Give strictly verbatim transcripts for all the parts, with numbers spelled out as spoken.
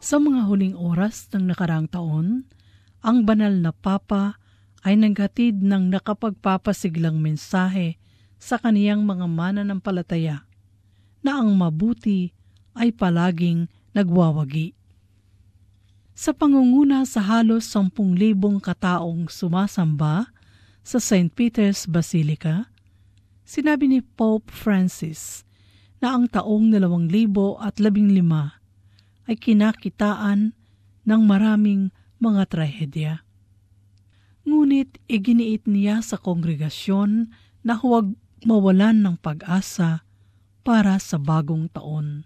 Sa mga huling oras ng nakaraang taon, ang banal na Papa ay naghatid ng nakapagpapasiglang mensahe sa kaniyang mga mananampalataya na ang mabuti ay palaging nagwawagi. Sa pangunguna sa halos sampung libong kataong sumasamba sa Saint Peter's Basilica, sinabi ni Pope Francis na ang taong dalawang libo at labing lima ay kinakitaan ng maraming mga trahedya. Ngunit iginiit niya sa kongregasyon na huwag mawalan ng pag-asa para sa bagong taon.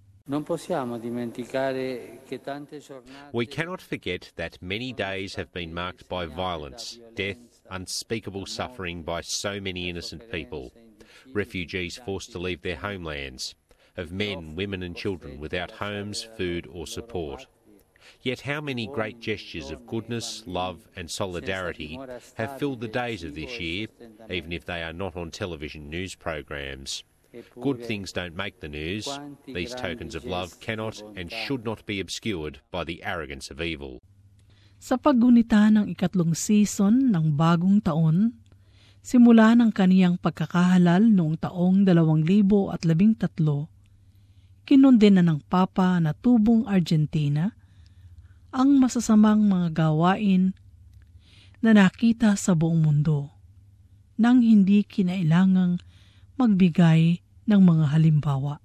We cannot forget that many days have been marked by violence, death, unspeakable suffering by so many innocent people, refugees forced to leave their homelands, of men, women and children without homes, food or support. Yet how many great gestures of goodness, love and solidarity have filled the days of this year, even if they are not on television news programs. Good things don't make the news. These tokens of love cannot and should not be obscured by the arrogance of evil. Sa paggunita ng ikatlong season ng bagong taon, simula ng kaniyang pagkakahalal noong taong dalawang libo at labing tatlo, kinundena ng Papa na tubong Argentina ang masasamang mga gawain na nakita sa buong mundo nang hindi kinailangang magbigay ng mga halimbawa.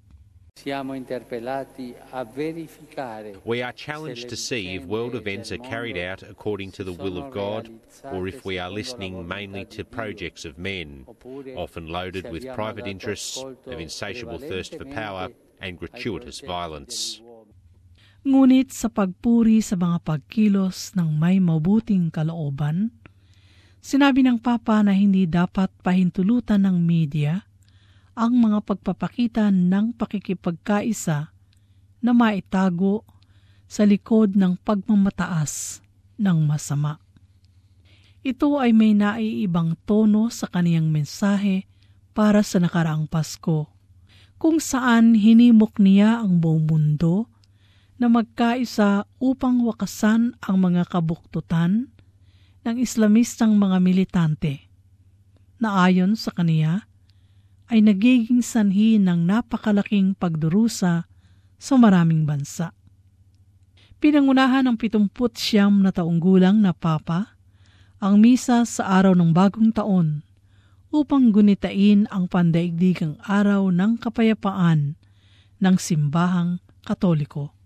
We are challenged to see if world events are carried out according to the will of God, or if we are listening mainly to projects of men, often loaded with private interests, of insatiable thirst for power, and gratuitous violence. Ngunit sa pagpuri sa mga pagkilos ng may mabuting kalooban, sinabi ng Papa na hindi dapat pahintulutan ng media ang mga pagpapakita ng pakikipagkaisa na maitago sa likod ng pagmamataas ng masama. Ito ay may naiibang tono sa kaniyang mensahe para sa nakaraang Pasko, kung saan hinimok niya ang buong mundo na magkaisa upang wakasan ang mga kabuktutan ng Islamistang mga militante na ayon sa kaniya ay nagiging sanhi ng napakalaking pagdurusa sa maraming bansa. Pinangunahan ng pitungput siyam na taong gulang na Papa ang misa sa araw ng bagong taon upang gunitain ang pandaigdigang araw ng kapayapaan ng simbahang Katoliko.